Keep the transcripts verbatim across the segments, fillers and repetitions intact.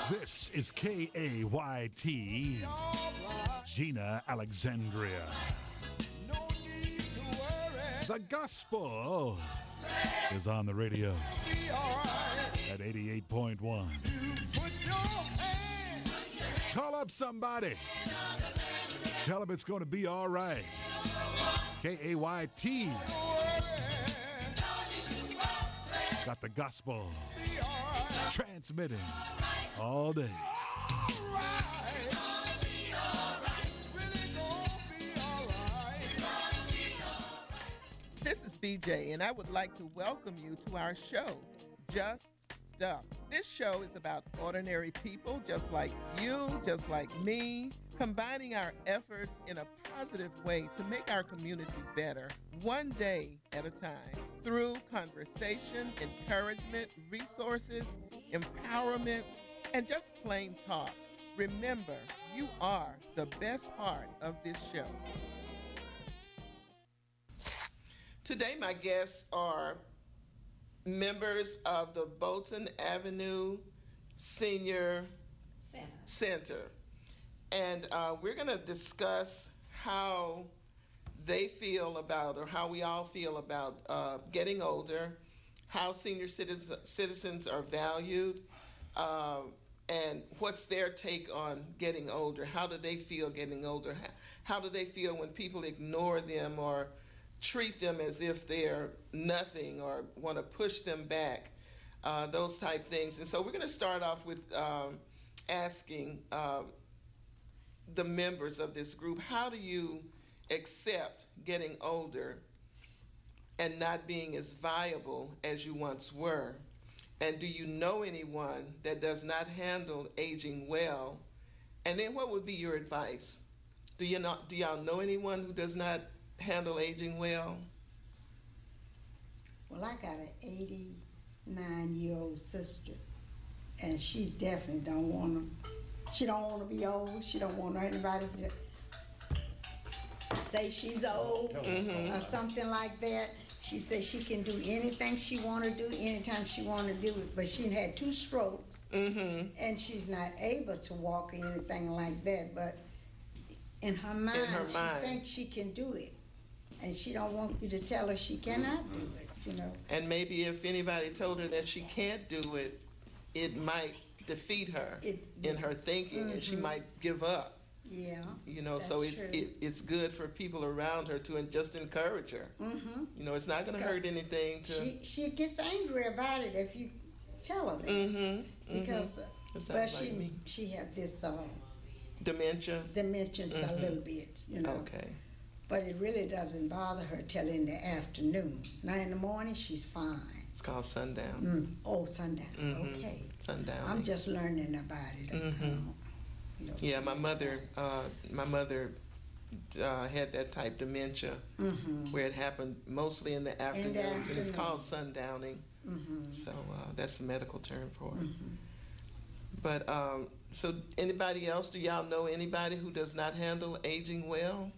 This is K A Y T, Gina Alexandria. The gospel is on the radio at eighty-eight point one. Call up somebody. Tell them it's going to be all right. K A Y T. Got the gospel transmitting all day. This is B J, and I would like to welcome you to our show, Just Stuff. This show is about ordinary people just like you, just like me, combining our efforts in a positive way to make our community better, one day at a time, through conversation, encouragement, resources, empowerment, and just plain talk. Remember, you are the best part of this show. Today, my guests are members of the Bolton Avenue Senior Center. Center. And uh, we're going to discuss how they feel about, or how we all feel about uh, getting older, how senior citizens, citizens are valued, uh, and what's their take on getting older. How do they feel getting older? How, how do they feel when people ignore them or treat them as if they're nothing or want to push them back, uh, those type things. And so we're going to start off with um, asking um, the members of this group, how do you accept getting older and not being as viable as you once were? And do you know anyone that does not handle aging well? And then what would be your advice? Do you not, do y'all know anyone who does not handle aging well? Well, I got an eighty-nine-year-old sister, and she definitely don't want to. She don't want to be old. She don't want anybody to say she's old mm-hmm. or something like that. She says she can do anything she want to do anytime she want to do it. But she had two strokes, mm-hmm. and she's not able to walk or anything like that. But in her mind, in her she mind. thinks she can do it. And she don't want you to tell her she cannot do it, you know. And maybe if anybody told her that she can't do it, it might defeat her it, in her thinking, mm-hmm. and she might give up. Yeah. You know, so it's it, it's good for people around her to just encourage her. Mm-hmm. You know, it's not going to hurt anything to. She she gets angry about it if you tell her that. Mm-hmm. Because, mm-hmm. Uh, but she like me. she have this uh, dementia. Dementia mm-hmm. a little bit, you know. Okay. But it really doesn't bother her till in the afternoon. Now in the morning, she's fine. It's called sundown. Mm. Oh, sundown. Mm-hmm. Okay. Sundown. I'm just learning about it. Mm-hmm. You know, yeah, my mother, uh, my mother uh, had that type dementia mm-hmm. where it happened mostly in the afternoons, in the afternoon. And it's called sundowning. Mm-hmm. So uh, that's the medical term for it. Mm-hmm. But um, so anybody else? Do y'all know anybody who does not handle aging well?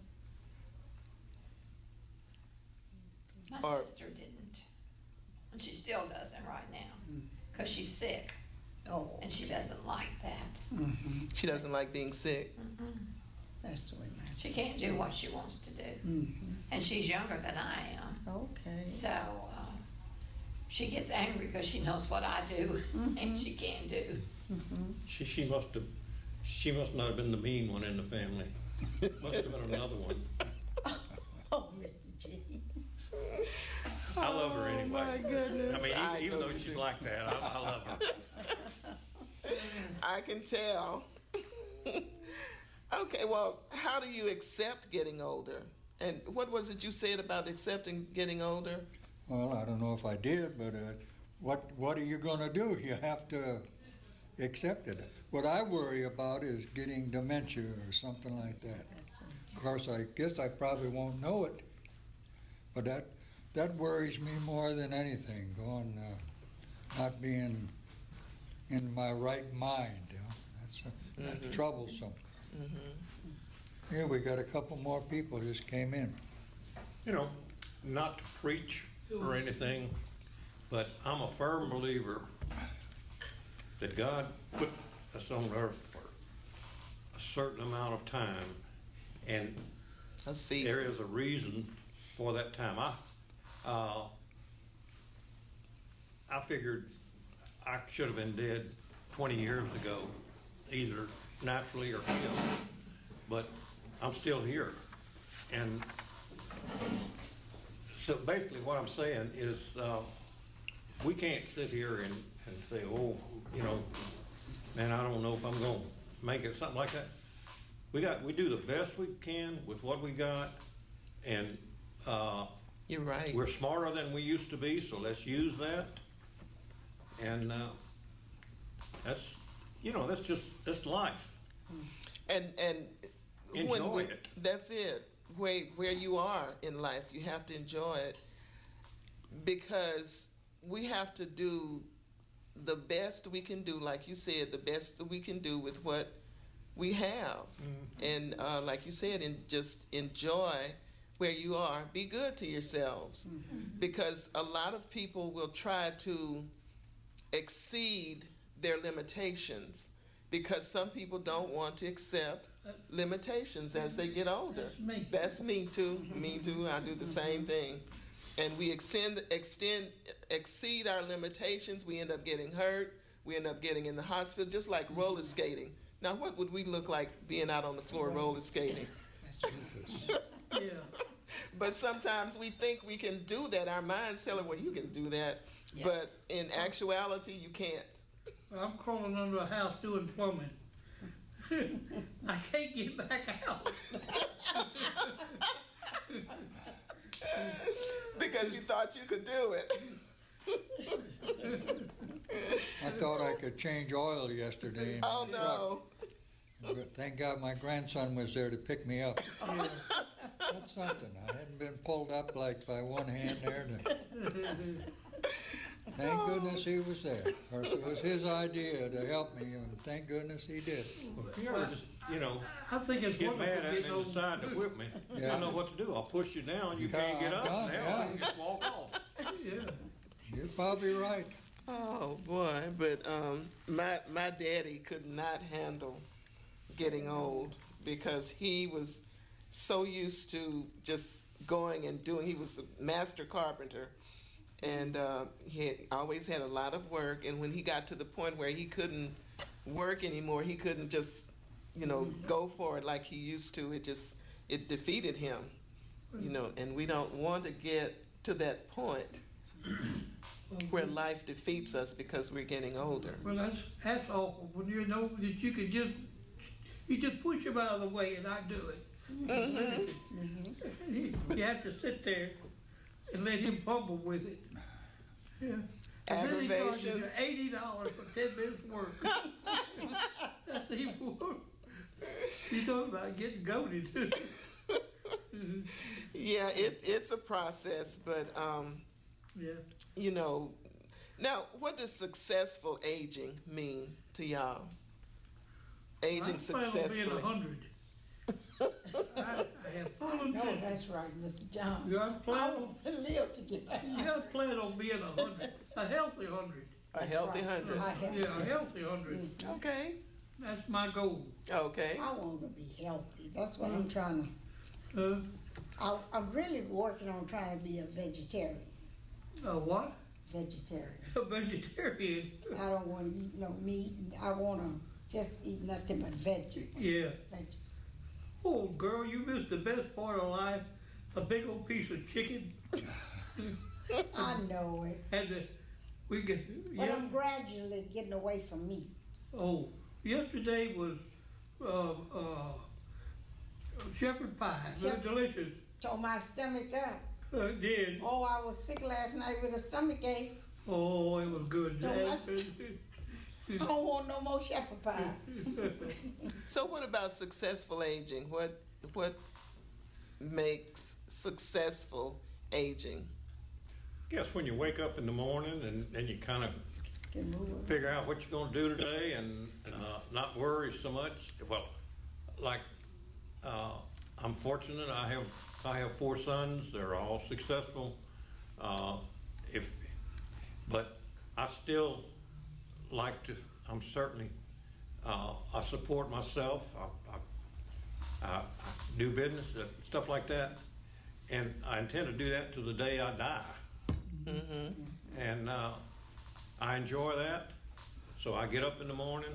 My or, sister didn't, and she still doesn't right now, because she's sick. Oh, and she doesn't like that. Mm-hmm. She doesn't like being sick. Mm-hmm. That's the way my She can't do what she wants to do, mm-hmm. and she's younger than I am. Okay. So uh, she gets angry because she knows what I do, mm-hmm. and she can't do. Mm-hmm. She she must have she must not have been the mean one in the family. Must have been another one. Oh, Mister G. I love her anyway. Oh my goodness! I mean, even, I even though she's do. like that, I, I love her. I can tell. Okay, well, how do you accept getting older? And what was it you said about accepting getting older? Well, I don't know if I did, but uh, what what are you going to do? You have to accept it. What I worry about is getting dementia or something like that. Of course, I guess I probably won't know it, but that that worries me more than anything. Going, uh, not being in my right mind. You know? That's uh, that's mm-hmm. troublesome. Mm-hmm. Here we got a couple more people just came in. You know, not to preach or anything, but I'm a firm believer that God put that's on earth for a certain amount of time, and A season. there is a reason for that time. I, uh, I figured I should have been dead twenty years ago, either naturally or killed, but I'm still here. And so basically what I'm saying is, uh, we can't sit here and, and say, oh, you know, man, I don't know if I'm gonna make it, something like that. We got, we do the best we can with what we got, and, uh, You're right. we're smarter than we used to be, so let's use that. And, uh, that's, you know, that's just, that's life. And and when Enjoy we, it. That's it. Where where you are in life, you have to enjoy it, because we have to do the best we can do, like you said, the best that we can do with what we have. Mm-hmm. And uh, like you said, and just enjoy where you are. Be good to yourselves, because a lot of people will try to exceed their limitations, because some people don't want to accept limitations as they get older. That's me. That's me too. Me too. I do the same thing. And we extend, extend, exceed our limitations. We end up getting hurt. We end up getting in the hospital, just like roller skating. Now, what would we look like being out on the floor roller skating? Yeah. But sometimes we think we can do that. Our minds tell us, well, you can do that. Yeah. But in actuality, you can't. I'm crawling under a house doing plumbing. I can't get back out. Because you thought you could do it. I thought I could change oil yesterday in Oh, the truck. no. But thank God my grandson was there to pick me up. That's something. I hadn't been pulled up like by one hand there. To, thank goodness he was there. Of course, it was his idea to help me, and thank goodness he did. Well, if you ever just, you know, I think it's get mad wonderful at me getting and old. decide to whip me, Yeah. I know what to do. I'll push you down, you Yeah, can't get I'm up, done, now yeah. you just walk off. Yeah. You're probably right. Oh, boy. But um, my, my daddy could not handle getting old, because he was so used to just going and doing. He was a master carpenter, and uh, he had always had a lot of work. And when he got to the point where he couldn't work anymore, he couldn't just, you know, go for it like he used to. It just, it defeated him, you know. And we don't want to get to that point where life defeats us because we're getting older. Well, that's, that's awful, when you know that you could just, you just push him out of the way and I do it. You you have to sit there and let him fumble with it. Yeah. And then he charges you Aggravation. eighty dollars for ten minutes work. That's even worse. You talk about getting goaded. Yeah, it, it's a process, but, um, Yeah. you know, now, what does successful aging mean to y'all? Aging I plan on being successfully. a hundred. I, I have full No, intention. that's right, Mister John. You got a I plan? want to live to get out. You got a plan on being a hundred, a healthy hundred. A healthy hundred. I have- Yeah, a healthy hundred. Okay, That's my goal. okay. I want to be healthy. That's what I'm trying to. Uh, I, I'm really working on trying to be a vegetarian. a what? Vegetarian. A vegetarian? I don't want to eat no meat. I want to just eat nothing but veggies. Yeah. Veggies. Oh, girl, you missed the best part of life. A big old piece of chicken. I know it. And the, we get, But yeah. I'm gradually getting away from meat. Oh, yesterday was, uh, uh, shepherd pie. Very Shep- delicious. Tore my stomach up. Uh, it did. Oh, I was sick last night with a stomach ache. Oh, it was good. Don't ask- I don't want no more shepherd pie. So what about successful aging? What, what makes successful aging? Guess when you wake up in the morning and, and you kind of Can move it. figure out what you're gonna do today and, uh, not worry so much. Well, like, uh, I'm fortunate, I have, I have four sons, they're all successful. Uh, if, but I still like to, I'm certainly, Uh, I support myself. I, I, I, I do business, uh, stuff like that. And I intend to do that to the day I die. Mm-hmm. And uh, I enjoy that. So I get up in the morning,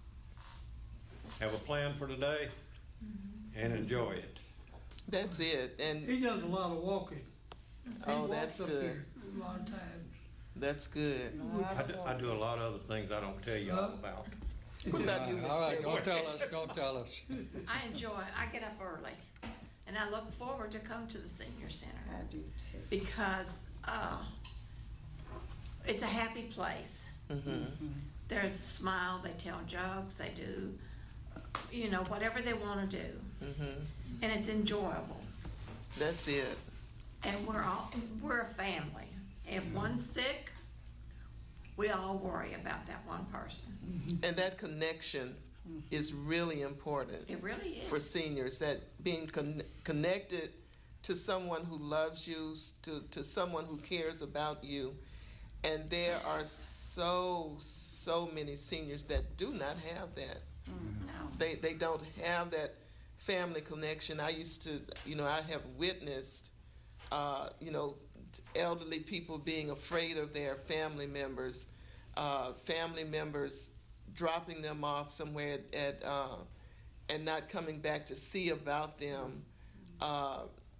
have a plan for the day, and enjoy it. That's it. And He does a lot of walking. He Oh, walks that's up good. here A lot of times. that's good. I do, I do a lot of other things I don't tell you all about. What about you, Miss All right, Fairweather? don't tell us, don't tell us. I enjoy it. I get up early, and I look forward to come to the senior center I do too. because uh, it's a happy place. There's a smile. They tell jokes. They do, you know, whatever they want to do, and it's enjoyable. That's it. And we're all we're a family. If one's sick, we all worry about that one person. And that connection is really important It really is. for seniors, that being con- connected to someone who loves you, s- to, to someone who cares about you. And there are so, so many seniors that do not have that. No. They, they don't have that family connection. I used to, you know, I have witnessed, uh, you know, elderly people being afraid of their family members, uh, family members dropping them off somewhere at, at uh, and not coming back to see about them. Uh,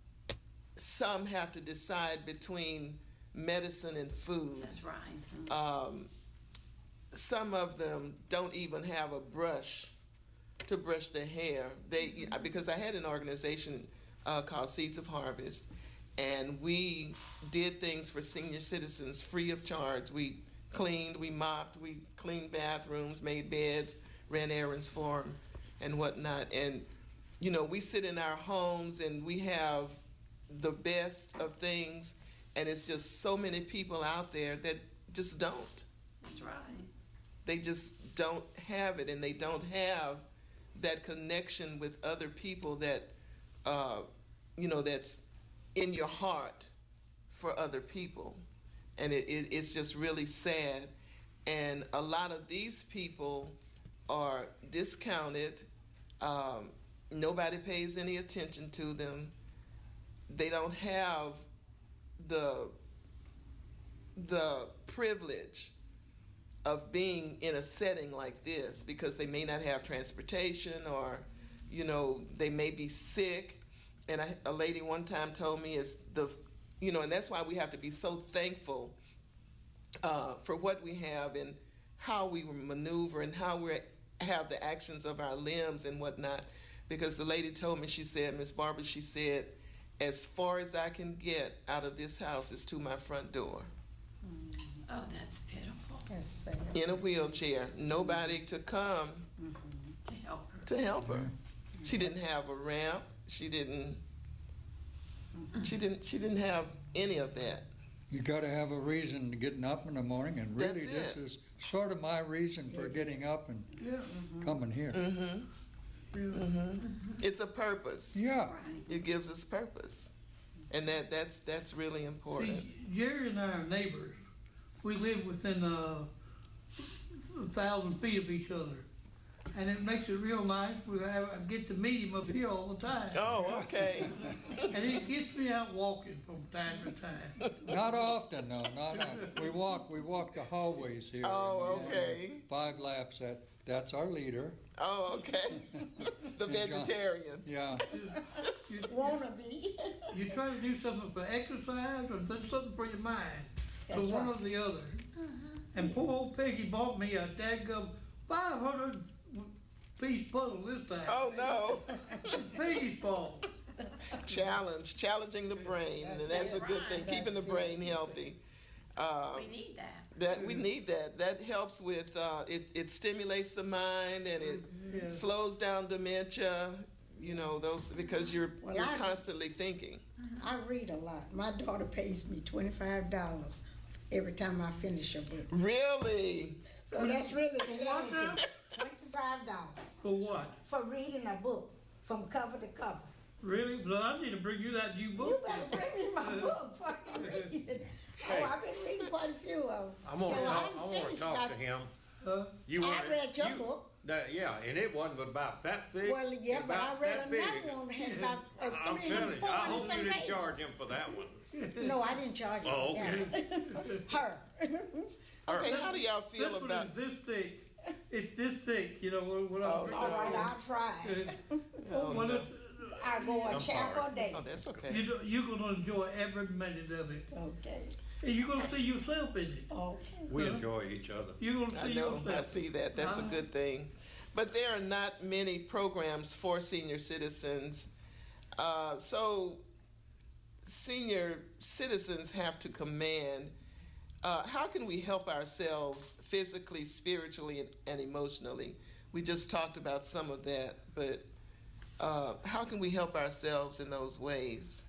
some have to decide between medicine and food. That's right. Um, some of them don't even have a brush to brush their hair. They because I had an organization uh, called Seeds of Harvest, and we did things for senior citizens free of charge. We cleaned, we mopped, we cleaned bathrooms, made beds, ran errands for them, and whatnot. And you know, we sit in our homes and we have the best of things, and it's just so many people out there that just don't. That's right. They just don't have it, and they don't have that connection with other people that, uh, you know, that's in your heart for other people. And it, it, it's just really sad. And a lot of these people are discounted. Um, nobody pays any attention to them. They don't have the the privilege of being in a setting like this because they may not have transportation, or, you know, they may be sick. And I, a lady one time told me is the, you know, and that's why we have to be so thankful uh, for what we have and how we maneuver and how we have the actions of our limbs and whatnot. Because the lady told me, she said, Miss Barbara, she said, as far as I can get out of this house is to my front door. Oh, that's pitiful. That's sad. In a wheelchair, nobody to come To help her. to help her. She didn't have a ramp. She didn't. She didn't. She didn't have any of that. You gotta have a reason to getting up in the morning, and really That's this it. is sort of my reason for getting up and Yeah. coming here. yeah. It's a purpose. Yeah, Right. It gives us purpose, and that that's that's really important. See, Jerry and I are neighbors. We live within uh, a thousand feet of each other. And it makes it real nice. We have, I get to meet him up here all the time. Oh, okay. And he gets me out walking from time to time. not often, no, not often. We walk, we walk the hallways here. Oh, and, uh, okay. Five laps, that, that's our leader, Oh, okay. The vegetarian. yeah. You, Wanna be. you try to do something for exercise or do something for your mind. So That's one right. or the other. And poor old Peggy bought me a dadgum five hundred piece puzzle this time. Oh no. Peggy's fault. Challenge, challenging the brain, and that's a good thing. Keeping the brain healthy. Uh, We need that. That we need that. That helps with uh, it. It stimulates the mind and it Yeah. slows down dementia. You know those because you're Well, you're I- constantly thinking. I read a lot. My daughter pays me twenty-five dollars every time I finish a book. Really? So that's really For what now? twenty-five dollars For what? for reading a book from cover to cover. Really? Well, I need to bring you that new You book. better bring me my book so I can read it. Hey. Oh, I've been reading quite a few of them. I'm gonna So talk, I'm I wanna finished. talk I- to him. Huh? You I wanna- read your you- book. That, yeah, and it wasn't but about that thick. Well, yeah, but I about read that big. another one that had about uh, I'm three telling hundred, you, four I hundred hope you some didn't pages. charge him for that one. No, I didn't charge you Oh, for okay. that. Her. Okay, how do y'all feel This one about? is this thick. It's this thick, you know, what, what Oh, I'm. All right, I'll try. Oh, Well, no. it- I go a I'm chapel sorry. a day. Oh, that's okay. you, you're gonna enjoy every minute of it. Okay, And you're gonna see yourself in it. okay. We Uh-huh. enjoy each other. You're gonna I see know, yourself. I see that. That's a good thing. But there are not many programs for senior citizens. Uh, so senior citizens have to command. Uh, how can we help ourselves physically, spiritually, and, and emotionally? We just talked about some of that, but uh, how can we help ourselves in those ways?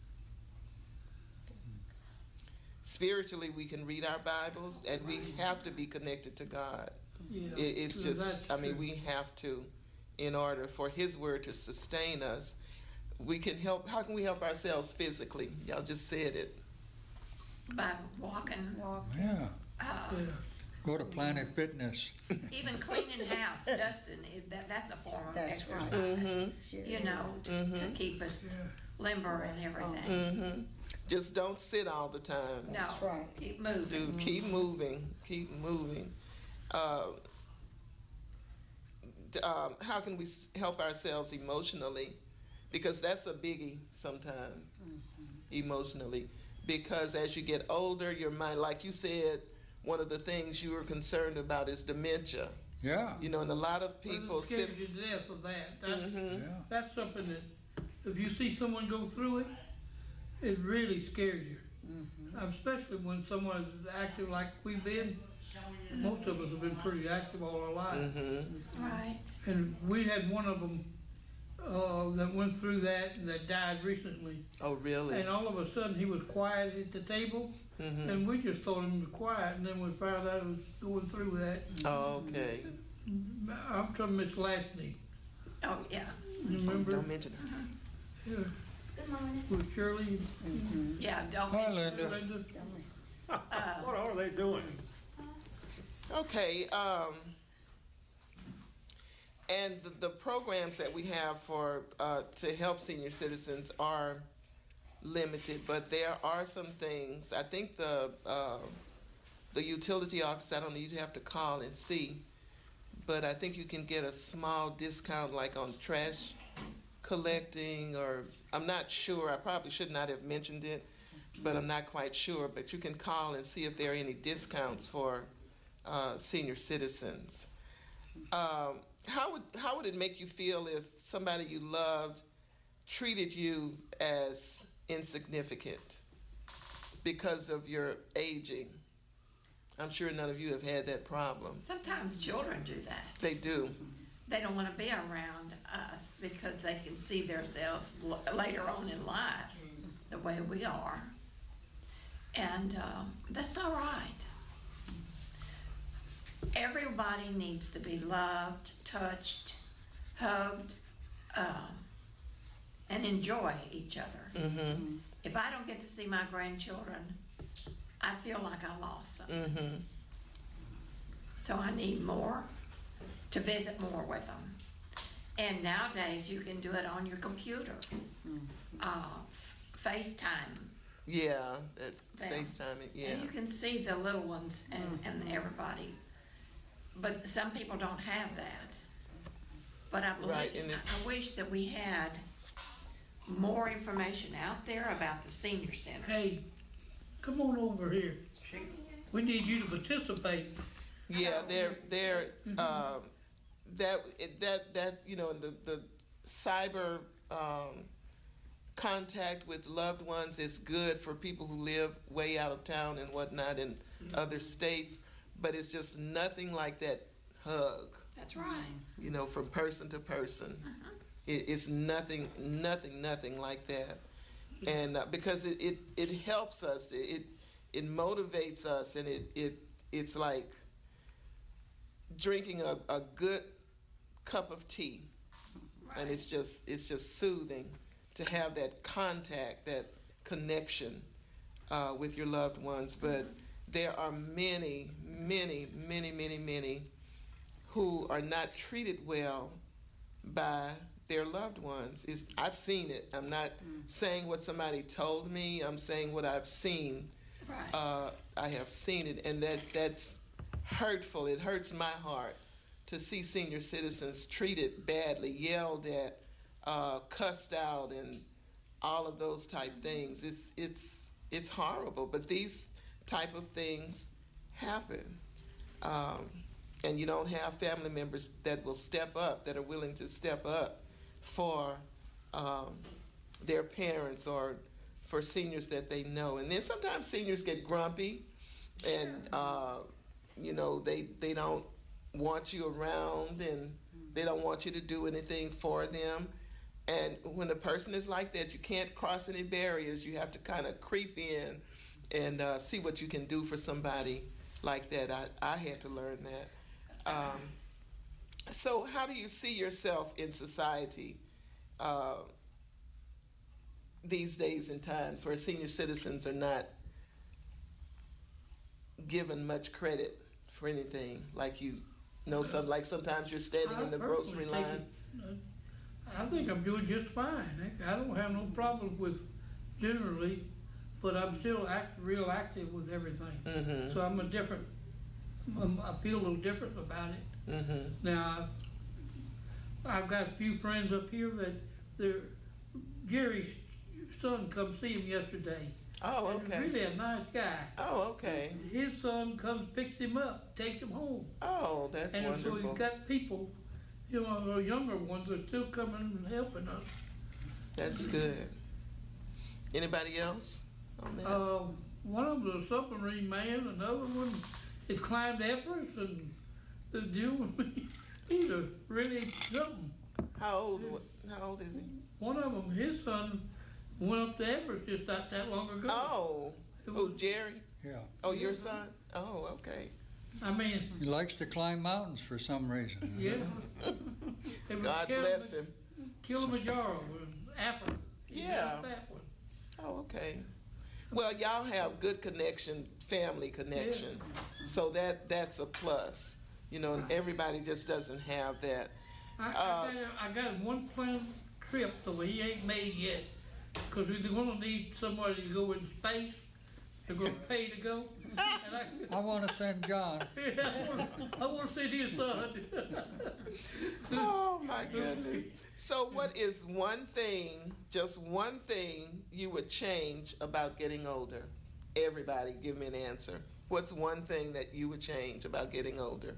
Spiritually, we can read our Bibles, and we have to be connected to God. Yeah, It, it's true, just, that's I mean, true. we have to, in order for His Word to sustain us. We can help, how can we help ourselves physically? Y'all just said it. By walking, Walk. Yeah, uh, Yeah. go to Planet Fitness. even cleaning house, dusting, it- that, that's a form of That's right. exercise. Sure. You know, to, to keep us limber and everything. Mm-hmm. Just don't sit all the time. No, That's right. keep moving. Do keep moving, keep moving. Uh, d- um, how can we s- help ourselves emotionally? Because that's a biggie sometimes, emotionally. Because as you get older, your mind, like you said, one of the things you were concerned about is dementia. Yeah, You know, and a lot of Well, people it scares sit. you to death of that. That's, Mhm. yeah. that's something that, if you see someone go through it, it really scares you. Mm-hmm. Especially when someone's active like we've been. Most of us have been pretty active all our lives. Mm-hmm. Right. And we had one of them uh, that went through that and that died recently. Oh, really? And all of a sudden he was quiet at the table, Mm-hmm. and we just told him to be quiet, and then we found out he was going through that. Oh, okay. I'm talking Miss Lasney. Oh, yeah, You remember? Don't mention it. Yeah. good morning. With Shirley Yeah, don't. Hi, and Linda. Linda. What are they doing? Okay, um, and the, the programs that we have for, uh, to help senior citizens are limited, but there are some things, I think the, uh, the utility office, I don't know, you'd have to call and see, but I think you can get a small discount like on trash collecting, or, I'm not sure, I probably should not have mentioned it, but I'm not quite sure, but you can call and see if there are any discounts for uh, senior citizens. Um, how would how would it make you feel if somebody you loved treated you as insignificant because of your aging? I'm sure none of you have had that problem. Sometimes children do that. They do. They don't want to be around us because they can see themselves l- later on in life the way we are. And um, that's not right. Everybody needs to be loved, touched, hugged, um, and enjoy each other. Mm-hmm. If I don't get to see my grandchildren, I feel like I lost something. Mm-hmm. So I need more to visit more with them. And nowadays you can do it on your computer. Uh, f- FaceTime. Yeah, that's Them. FaceTiming. Yeah. And you can see the little ones and, and everybody. But some people don't have that. But I believe, Right, and it- I wish that we had more information out there about the senior centers. Hey, come on over here. We need you to participate. Yeah, they're they're um, that it- that that you know the the cyber um, contact with loved ones is good for people who live way out of town and whatnot in other states, but it's just nothing like that hug. That's right. You know, from person to person, it, it's nothing, nothing, nothing like that, and uh, because it, it it helps us, it it motivates us, and it it it's like drinking a, a good cup of tea, and it's just it's just soothing to have that contact, that connection uh, with your loved ones. But there are many, many, many, many, many who are not treated well by their loved ones. Is I've seen it. I'm not saying what somebody told me. I'm saying what I've seen. Right. Uh, I have seen it, and that that's hurtful. It hurts my heart to see senior citizens treated badly, yelled at, uh, cussed out, and all of those type things. It's it's it's horrible. But these type of things happen, um, and you don't have family members that will step up, that are willing to step up for um, their parents or for seniors that they know. And then sometimes seniors get grumpy, and uh, you know they they don't want you around, and they don't want you to do anything for them. And when a person is like that, you can't cross any barriers. You have to kind of creep in and uh, see what you can do for somebody like that. I, I had to learn that. Um, so how do you see yourself in society uh, these days and times where senior citizens are not given much credit for anything? Like you know, some, like sometimes you're standing I in the personally grocery think line. it- uh, I think I'm doing just fine. I I don't have no problems with generally, but I'm still act, real active with everything. Mm-hmm. So I'm a different, I'm- I feel a little different about it. Mm-hmm. Now, I've got a few friends up here that their, Jerry's son come see him yesterday. Oh, And he's okay. really a nice guy. Oh, okay. His son comes, picks him up, takes him home. Oh, that's And so wonderful. you've got people, you know, the younger ones are still coming and helping us. That's good. Anybody else on that? Uh, one of them's a submarine man, another one has climbed Everest, and the deal, these are really something. How old? How old is he? One of them, his son, went up to Everest just not that long ago. Oh, It oh, was- Jerry. Yeah. Oh, your son. Oh, okay. I mean, He likes to climb mountains for some reason. yeah. It was God Kilima- bless him. Kilimanjaro in Africa. He did Yeah. That one. Oh, okay. Well, y'all have good connection, family connection, so that that's a plus. You know, and everybody just doesn't have that. I, Uh, I, got, I got one planned trip, though he ain't made yet, because we're gonna need somebody to go in space. They're gonna pay to go. And I, I want to send John. I wanna, I wanna see his son. Oh my goodness. So, what is one thing, just one thing, you would change about getting older? Everybody, give me an answer. What's one thing that you would change about getting older?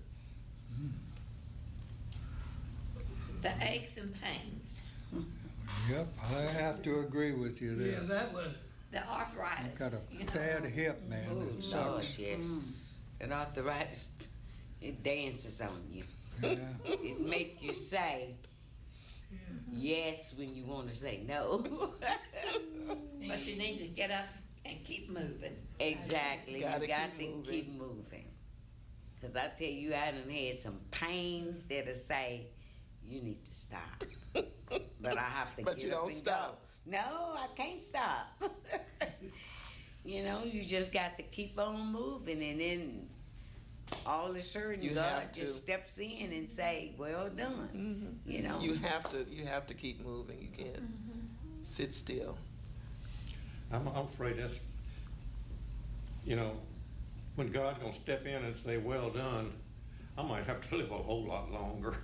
The aches and pains, Yep, I have to agree with you Yeah, there. that was, the arthritis. I've got you a know. bad hip, man. Oh, It Lord, sucks. yes. And arthritis, it dances on you. Yeah. It make you say yes when you want to say no. But you need to get up and keep moving. Exactly. Gotta You got keep to moving. keep moving. Cause I tell you, I done had some pains that'll say you need to stop. But I have to But get you up don't and stop. go. No, I can't stop. You know, you just got to keep on moving, and then all of a sudden You God have just to. steps in and say, "Well done." You know. You have to, you have to keep moving. You can't sit still. I'm, I'm afraid that's, you know, when God gonna step in and say, "Well done," I might have to live a whole lot longer.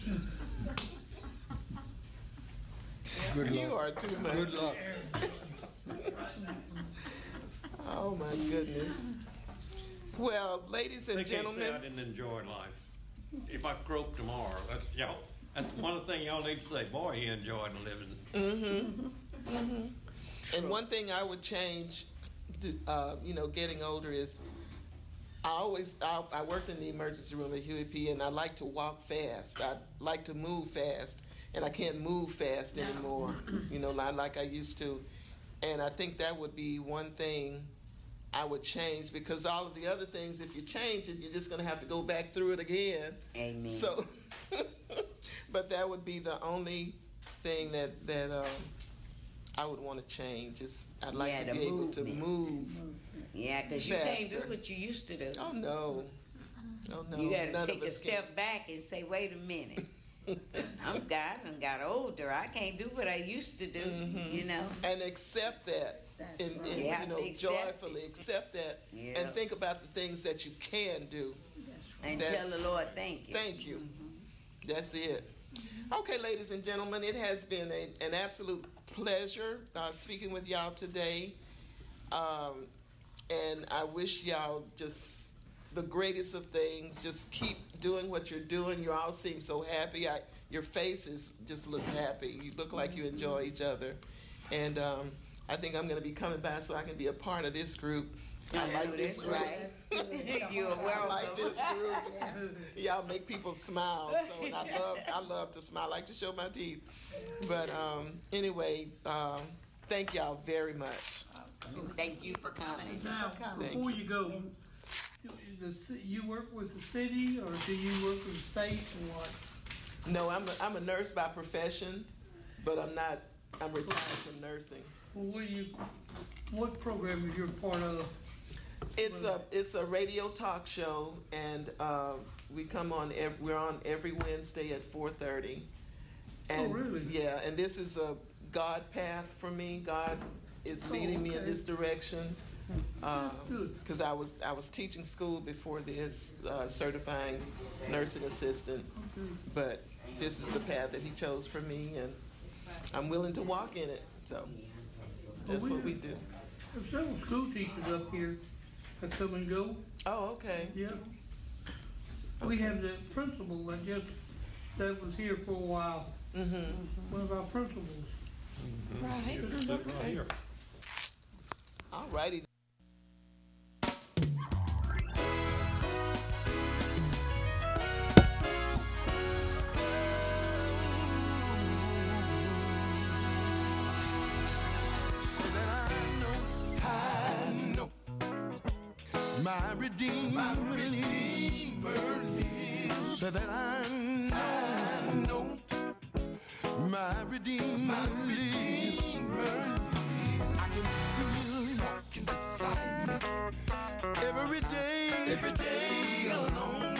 Good You luck. are too much. Good luck. Oh my goodness. Well, ladies and They can't gentlemen. say I didn't enjoy life. If I croak tomorrow, that's y'all. That's one thing y'all need to say. Boy, he enjoyed living. And one thing I would change, to, uh, you know, getting older is, I always, I, I worked in the emergency room at Huey P, and I like to walk fast. I like to move fast, and I can't move fast anymore, you know, not like I used to. And I think that would be one thing I would change, because all of the other things, if you change it, you're just gonna have to go back through it again. Amen. So, but that would be the only thing that, that, um, I would wanna change, is I'd like Yeah, to the be able to movement. move. Yeah, 'cause you can't do Faster. what you used to do. Oh, no, Oh, no, You gotta none take of a us can. step back and say, wait a minute. I'm God and got older. I can't do what I used to do, you know? And accept that. That's And, right. and, You have you to know, accept joyfully accept that. Yeah. And think about the things that you can do. And That's- tell the Lord, thank you. Thank you. That's it. Okay, ladies and gentlemen, it has been a, an absolute pleasure uh, speaking with y'all today. Um, and I wish y'all just the greatest of things. Just keep doing what you're doing. You all seem so happy. I, your faces just look happy. You look like you enjoy each other. And um, I think I'm going to be coming back so I can be a part of this group. I like this That's group. right. You're I welcome. like this group. Y'all make people smile. So and I love I love to smile. I like to show my teeth. But um, anyway, um, thank y'all very much. Thank you for coming. Now, Thank before you go, you- the ci- you work with the city or do you work with the state or what? No, I'm a, I'm a nurse by profession, but I'm not. I'm retired from nursing. Well, what do you, what program is you a part of? It's a it's a radio talk show, and uh, we come on. Ev- we're on every Wednesday at four thirty. And really? yeah, and this is a God path for me. God is leading me in okay. this direction. good. Because I was I was teaching school before this, uh, certifying nursing assistant, but this is the path that He chose for me, and I'm willing to walk in it. So that's Well, we- what we do. There's several school teachers up here that come and go, Oh, okay. yeah. We have the principal that just, that was here for a while, Mm-hmm. one of our principals. Right. Just sit right here. All righty. So that I know, I know my Redeemer, my Redeemer lives. So that I know, I know my Redeemer, my Redeemer lives. I can feel Him walking beside me every day, every day alone.